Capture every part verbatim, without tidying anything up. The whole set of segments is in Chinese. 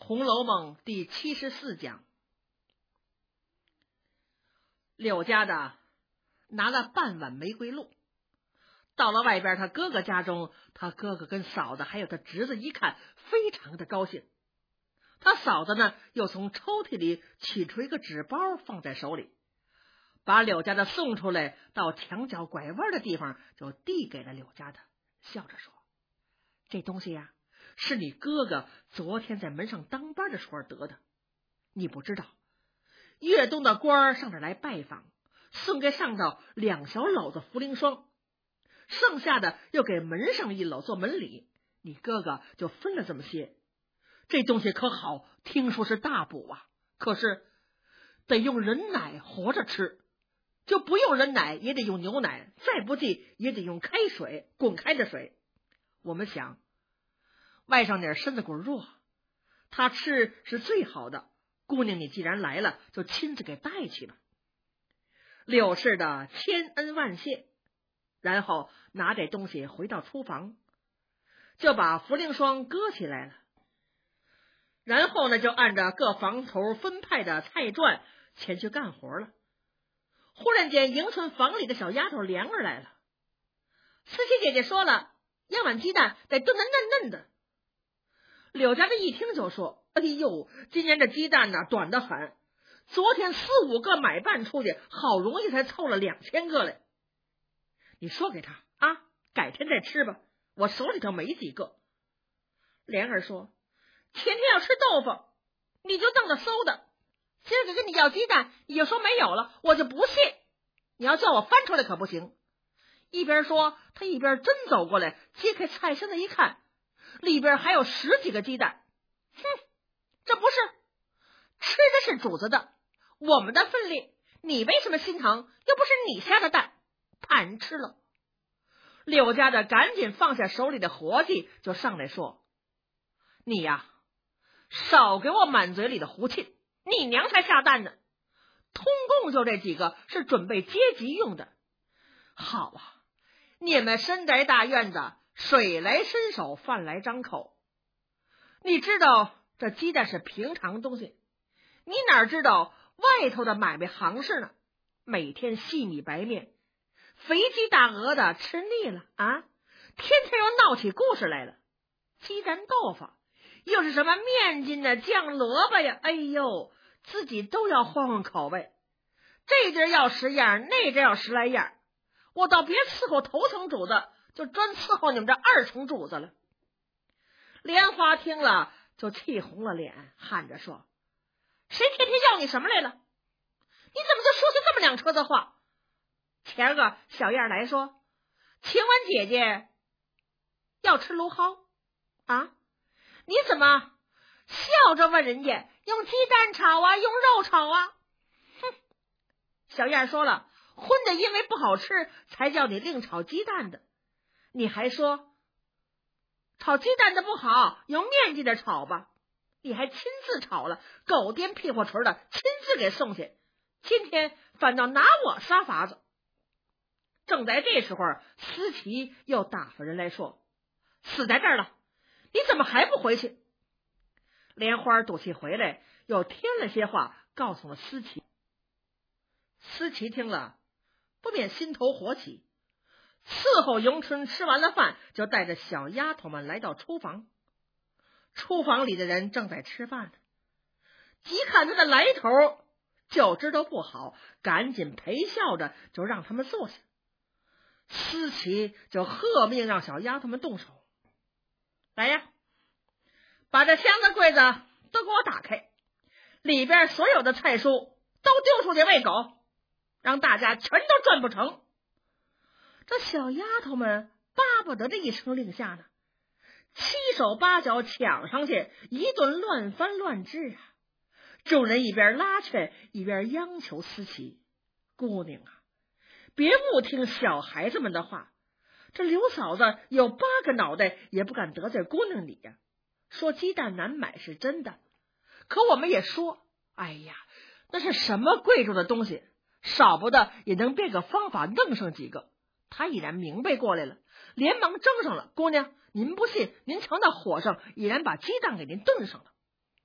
红楼梦》第七十四讲，柳家的拿了半碗玫瑰露，到了外边他哥哥家中，他哥哥跟嫂子还有他侄子一看，非常的高兴。他嫂子呢，又从抽屉里取出一个纸包放在手里，把柳家的送出来，到墙角拐弯的地方就递给了柳家的，笑着说：“这东西呀、啊，是你哥哥昨天在门上当班的时候得的。你不知道，越东的官上这来拜访，送给上头两小篓子茯苓霜，剩下的又给门上一篓做门礼，你哥哥就分了这么些。这东西可好，听说是大补啊，可是得用人奶活着吃，就不用人奶也得用牛奶，再不济也得用开水，滚开的水。我们想外甥女身子骨弱，她吃是最好的，姑娘你既然来了，就亲自给带去吧。”柳氏的千恩万谢，然后拿这东西回到厨房，就把茯苓霜搁起来了，然后呢就按照各房头分派的菜馔前去干活了。忽然间迎春房里的小丫头莲儿来了，思琪姐姐说了，要碗鸡蛋得炖得嫩嫩的。柳家的一听就说：“哎呦，今年这鸡蛋呢短得很，昨天四五个买办出去，好容易才凑了两千个来。你说给他啊，改天再吃吧，我手里头没几个。”莲儿说：“前天要吃豆腐，你就当着馊的，今儿个跟你要鸡蛋，你就说没有了，我就不信。你要叫我翻出来可不行。”一边说，他一边真走过来，揭开菜箱子一看，里边还有十几个鸡蛋。哼，这不是吃的是主子的，我们的分量，你为什么心疼？又不是你下的蛋，贪吃了。柳家的赶紧放下手里的活计，就上来说：“你呀，少给我满嘴里的胡沁，你娘才下蛋呢。通共就这几个是准备接急用的。好啊，你们深宅大院子，水来伸手，饭来张口。你知道这鸡蛋是平常东西，你哪知道外头的买卖行市呢？每天细米白面，肥鸡大鹅的吃腻了啊，天天又闹起故事来了。鸡蛋豆腐又是什么面筋的酱萝卜呀，哎呦，自己都要换换口味，这地儿要十样，那地儿要十来样，我倒别伺候头层主子，就专伺候你们这二层主子了。”莲花听了就气红了脸，喊着说：“谁天天要你什么来了？你怎么就说出这么两车子话？前个小燕来说，请问姐姐要吃芦蒿啊？你怎么笑着问人家用鸡蛋炒啊，用肉炒啊？”哼，小燕说了，荤的因为不好吃才叫你另炒鸡蛋的，你还说炒鸡蛋的不好，用面筋的炒吧，你还亲自炒了，狗颠屁股锤的亲自给送去，今天反倒拿我杀法子。正在这时候，思琪又打发人来说：“死在这儿了，你怎么还不回去？”莲花赌气回来，又添了些话告诉了思琪。思琪听了不免心头火起，伺候迎春吃完了饭，就带着小丫头们来到厨房。厨房里的人正在吃饭呢，一看他的来头就知道不好，赶紧陪笑着就让他们坐下。思琪就喝命让小丫头们动手：“来呀，把这箱子柜子都给我打开，里边所有的菜蔬都丢出去喂狗，让大家全都赚不成。”这小丫头们巴不得这一声令下呢，七手八脚抢上去，一顿乱翻乱治啊！众人一边拉劝，一边央求思琪：“姑娘啊，别误听小孩子们的话，这刘嫂子有八个脑袋也不敢得罪姑娘你呀、啊。说鸡蛋难买是真的，可我们也说，哎呀，那是什么贵重的东西，少不得也能变个方法弄上几个。”他已然明白过来了，连忙争上了：“姑娘，您不信，您瞧那火上已然把鸡蛋给您炖上了。”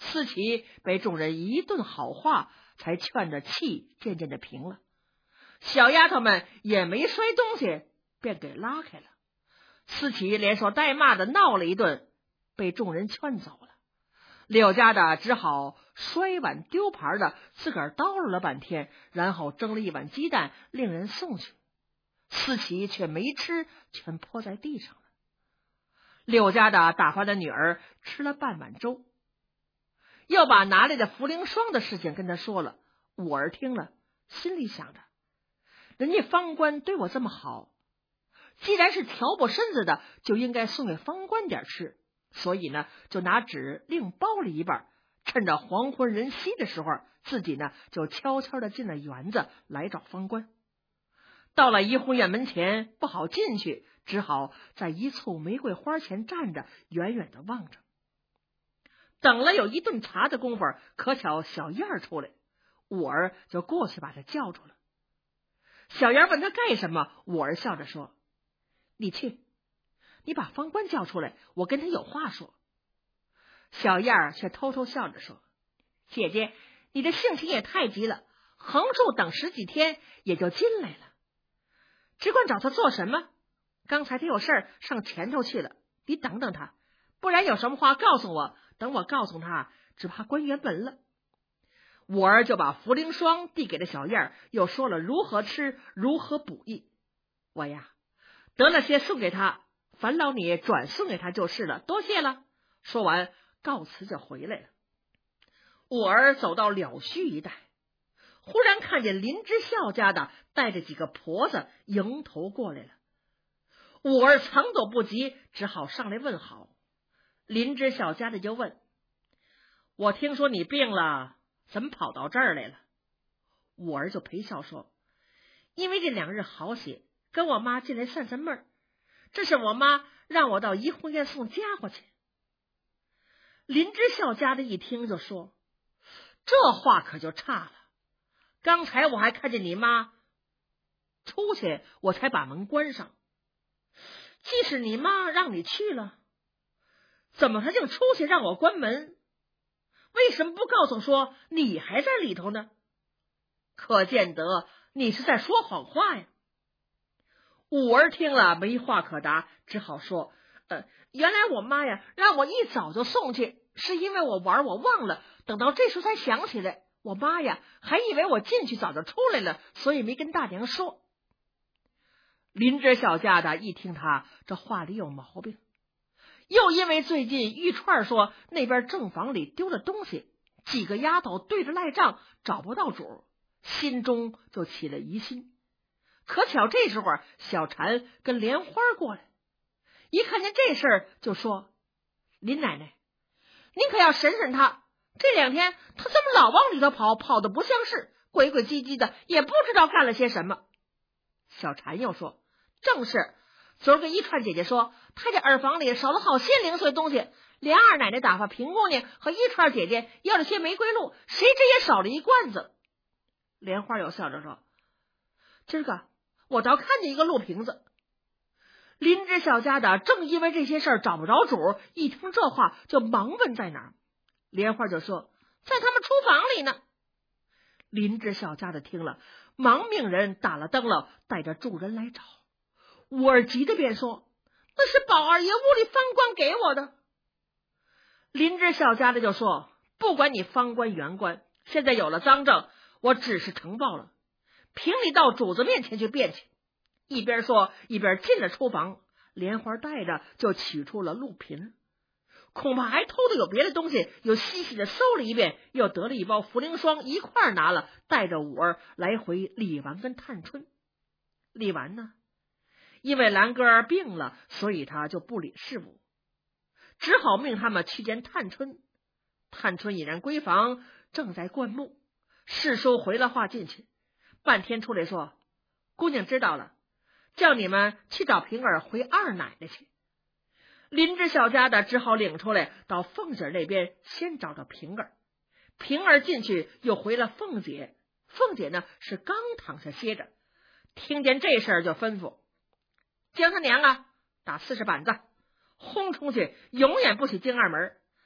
思琪被众人一顿好话，才劝着气渐渐的平了。小丫头们也没摔东西，便给拉开了。思琪连说带骂的闹了一顿，被众人劝走了。柳家的只好摔碗丢盘的自个儿叨唠了半天，然后蒸了一碗鸡蛋令人送去。思琪却没吃，全泼在地上了。柳家的打发的女儿吃了半碗粥，又把拿来的茯苓霜的事情跟他说了。五儿听了，心里想着，人家方官对我这么好，既然是调拨身子的，就应该送给方官点吃，所以呢，就拿纸另包了一半，趁着黄昏人稀的时候，自己呢就悄悄的进了园子来找方官。到了怡红院门前，不好进去，只好在一簇玫瑰花前站着，远远的望着。等了有一顿茶的功夫，可巧小燕儿出来，五儿就过去把他叫住了。小燕问他干什么，五儿笑着说：“你去，你把方官叫出来，我跟他有话说。”小燕儿却偷偷笑着说：“姐姐，你的性情也太急了，横竖等十几天也就进来了。只管找他做什么？刚才他有事儿上前头去了，你等等他，不然有什么话告诉我，等我告诉他，只怕关园门了。”五儿就把茯苓霜递给了小燕，又说了如何吃，如何补益。我呀，得了些送给他，烦劳你转送给他就是了，多谢了。说完告辞就回来了。五儿走到了须一带，忽然看见林之孝家的带着几个婆子迎头过来了。五儿曾走不及，只好上来问好。林之孝家的就问：“我听说你病了，怎么跑到这儿来了？”五儿就陪笑说：“因为这两日好些，跟我妈进来散散闷儿。这是我妈让我到怡红院送家伙去。”林之孝家的一听就说：“这话可就差了。刚才我还看见你妈出去，我才把门关上。即使你妈让你去了，怎么她竟出去让我关门？为什么不告诉说你还在里头呢？可见得你是在说谎话呀。”五儿听了没话可答，只好说：“呃，原来我妈呀让我一早就送去，是因为我玩我忘了，等到这时候才想起来。我妈呀还以为我进去早就出来了，所以没跟大娘说。”林之孝家的一听他这话里有毛病，又因为最近玉串说那边正房里丢了东西，几个丫头对着赖账找不到主，心中就起了疑心。可巧这时候小婵跟莲花过来，一看见这事儿就说：“林奶奶，您可要审审他，这两天他怎么老往里头跑，跑的不像是，鬼鬼唧唧的，也不知道干了些什么。”小婵又说：“正是，昨儿个一串姐姐说，她这耳房里少了好些零碎东西，连二奶奶打发平姑娘和一串姐姐要了些玫瑰露，谁知也少了一罐子。”莲花又笑着说：“今儿个我倒看见一个鹿瓶子。”林之孝家的正因为这些事儿找不着主，一听这话就忙问在哪儿。莲花就说：“在他们厨房里呢。”林之孝家的听了，忙命人打了灯笼，带着众人来找。五儿急着便说：“那是宝二爷屋里方官给我的。”林之孝家的就说：“不管你方官原官，现在有了赃证，我只是呈报了，凭你到主子面前去辩去。”一边说一边进了厨房，莲花带着就取出了鹿瓶，恐怕还偷的有别的东西，又细细的搜了一遍，又得了一包茯苓霜，一块拿了，带着五儿来回李纨跟探春。李纨呢，因为兰哥儿病了，所以他就不理事务，只好命他们去见探春。探春已然闺房，正在灌木，世叔回了话进去，半天出来说：“姑娘知道了，叫你们去找平儿回二奶奶去。”林之孝家的只好领出来，到凤姐那边先找找平儿。平儿进去又回了凤姐，凤姐呢是刚躺下歇着，听见这事儿就吩咐：“将他娘啊打四十板子，轰出去，永远不许进二门，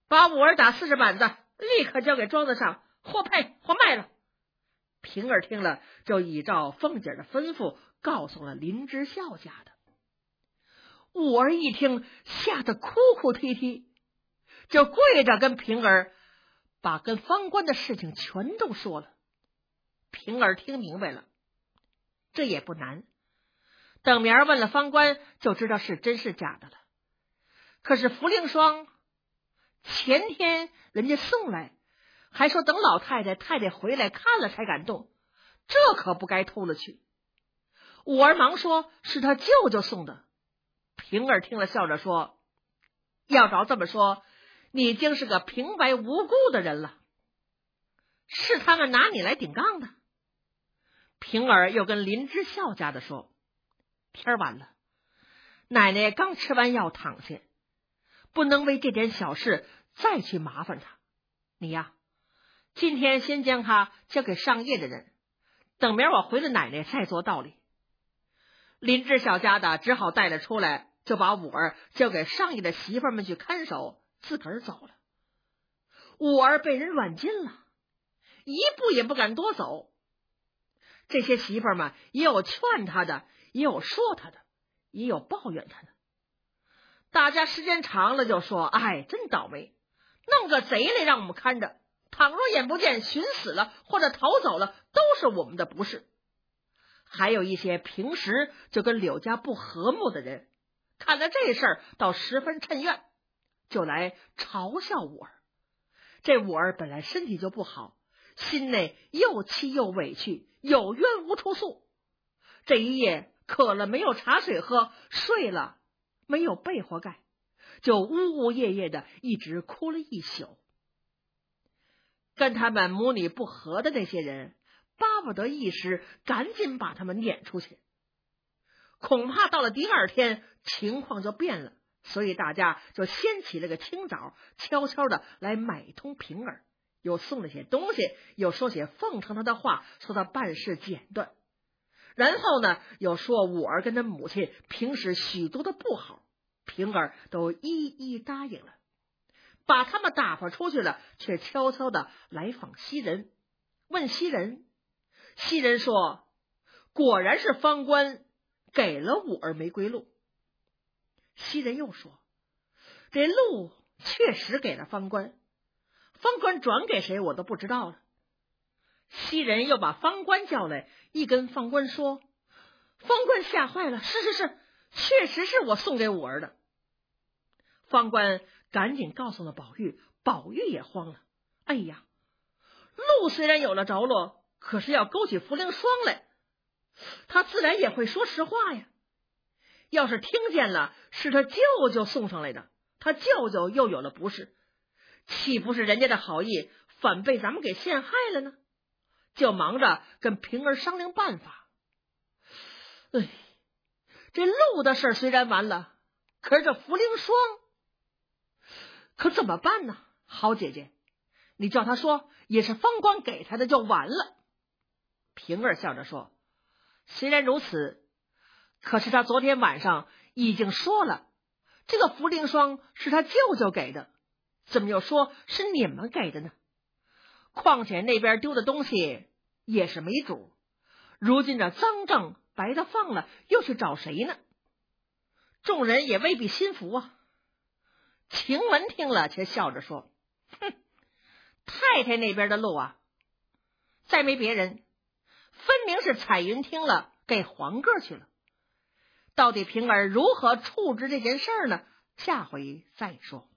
把五儿打四十板子，立刻交给庄子上，或配或卖了。平儿听了，就依照凤姐的吩咐，告诉了林之孝家的。五儿一听，吓得哭哭啼啼，就跪着跟平儿把跟方官的事情全都说了。平儿听明白了，这也不难，等明儿问了方官，就知道是真是假的了。可是茯苓霜前天人家送来，还说等老太太太太回来看了才敢动，这可不该偷了去。五儿忙说是他舅舅送的。平儿听了，笑着说，要照这么说，你竟是个平白无故的人了，是他们拿你来顶杠的。平儿又跟林之孝家的说，天晚了，奶奶刚吃完药躺下，不能为这点小事再去麻烦他。你呀，今天先将他交给上夜的人，等明儿我回了奶奶再做道理。林之孝家的只好带了出来，就把五儿交给上夜的媳妇们去看守，自个儿走了。五儿被人软禁了，一步也不敢多走。这些媳妇们也有劝他的，也有说他的，也有抱怨他的。大家时间长了就说，哎，真倒霉，弄个贼来让我们看着，倘若眼不见寻死了或者逃走了，都是我们的不是。还有一些平时就跟柳家不和睦的人，看了这事儿倒十分趁怨，就来嘲笑五儿。这五儿本来身体就不好，心内又气又委屈，有冤无处诉。这一夜渴了没有茶水喝，睡了没有被窝盖，就呜呜咽咽的一直哭了一宿。跟他们母女不和的那些人巴不得一时赶紧把他们撵出去，恐怕到了第二天情况就变了，所以大家就掀起了个清早，悄悄的来买通平儿，又送了些东西，又说些奉承他的话，说他办事简断。然后呢，又说五儿跟他母亲平时许多的不好，平儿都一一答应了，把他们打发出去了，却悄悄的来访袭人，问袭人。袭人说，果然是方官给了五儿玫瑰露。袭人又说，这露确实给了方官，方官转给谁我都不知道了。袭人又把方官叫来，一跟方官说，方官吓坏了，是是是，确实是我送给五儿的。方官赶紧告诉了宝玉，宝玉也慌了，哎呀，露虽然有了着落，可是要勾起茯苓霜来，他自然也会说实话呀。要是听见了是他舅舅送上来的，他舅舅又有了不是，岂不是人家的好意反被咱们给陷害了呢？就忙着跟平儿商量办法。哎，这露的事虽然完了，可是这茯苓霜可怎么办呢？好姐姐，你叫他说也是方官给他的就完了。平儿笑着说，虽然如此，可是他昨天晚上已经说了，这个茯苓霜是他舅舅给的，怎么又说是你们给的呢？况且那边丢的东西也是没主，如今这赃证白的放了，又去找谁呢？众人也未必心服啊。晴雯听了却笑着说，哼，太太那边的路啊，再没别人，分明是彩云听了给黄个去了。到底平儿如何处置这件事呢？下回再说。